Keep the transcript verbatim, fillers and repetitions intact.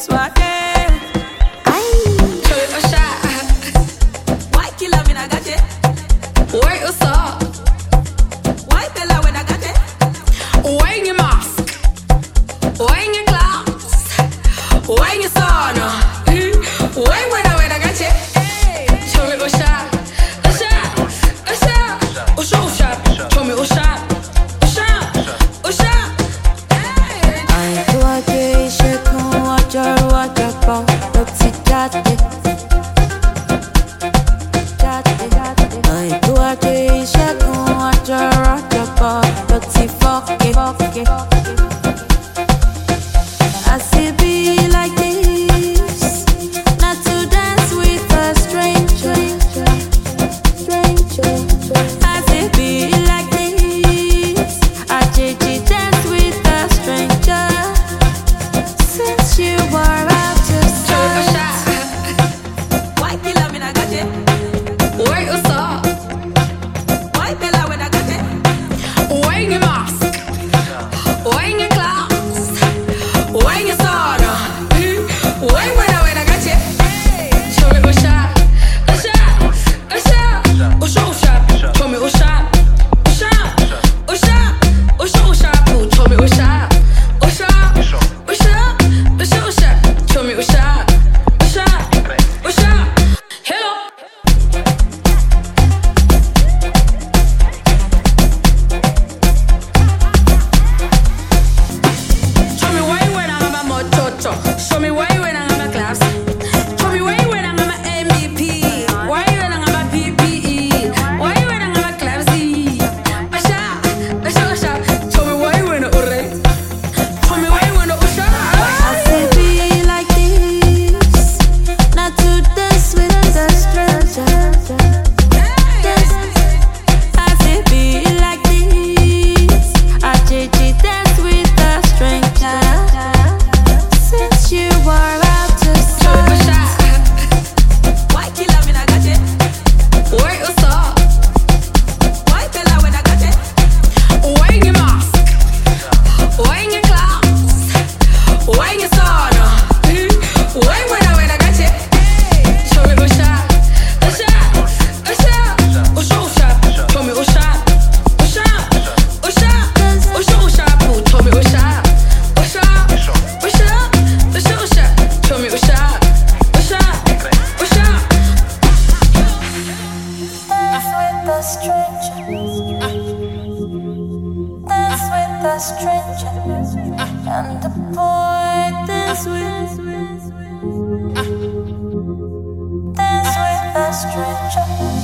swag. Show it a shot. White killer when I got it. Where you saw? White fella when I got it. Wearing your mask, wearing your clothes, wearing your son. Why when I when I got it? Show me a shot, a shot, a shot, a show shot. Show me a shot, a shot, a shot. I do a day, shake on water, water, pop, let's it chat. I do a day, shake on water, water, pop, let's it fuck it, fuck it. I see be like this, not to dance with a stranger, stranger. I see be like this, I did dance with a stranger. Since you were out to Show me a start, shot. White killer when I got it. Where you saw? White fella when I got it. Wearing your mask, wearing your clothes, wearing your son. Why when I when I got it? Show me a shot, a shot, a shot, a show shot. Show me a shot, a shot, a shot, a show shot. Show me a shot, a shot, a shot, a show shot. Show me a shot, a shot, a shot. Hello. Show me why when I'm a mototo. Show me why when I'm a class. Show me why when I'm a M V P. Why when I'm a P P E. Why when I'm a class Z. A shot, a shot, shot. Show me why when I'm alright. Show me why when I'm a shot. I see be like this, not to dance with a stranger. I see be like this, I did dance with a stranger. Since you were out to Show me a start, shot. White killer when I got it. Where you saw? White fella when I got it. Wearing your mask, wearing your clothes, wearing your son. Why when I when I got it? Show me a shot, a shot, a shot, a show shot. Show me a shot, a shot, a shot, a show shot. Show me a shot, a shot, a shot, a show shot. Show me a shot, a shot, a shot. dance with a stranger. Dance with a stranger. And the boy dance with, dance with a stranger.